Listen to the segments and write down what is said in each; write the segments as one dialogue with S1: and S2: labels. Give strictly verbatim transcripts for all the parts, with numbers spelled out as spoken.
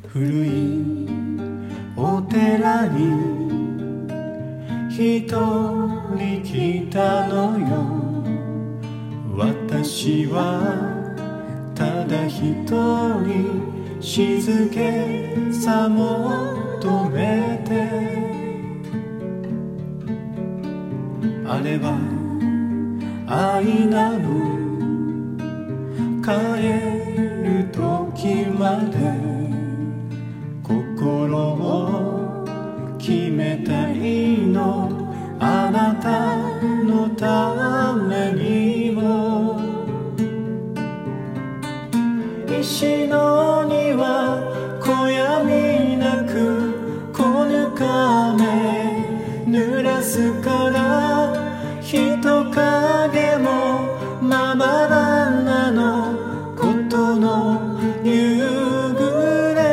S1: 古いお寺に一人来たのよ。私はただ一人静けさ求めて、あれば愛なの帰る時まで心を決めたいの、あなたのためにも。石の庭小闇なくこぬかめ濡らすから、人影もまばらなのことの夕暮れ。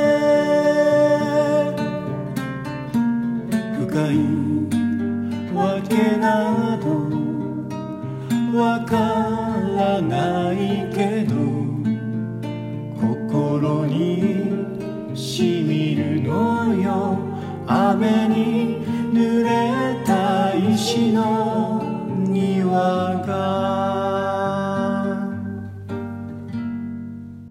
S1: 深いわけなどわからないけど、心にしみるのよ。雨に濡れた石の庭が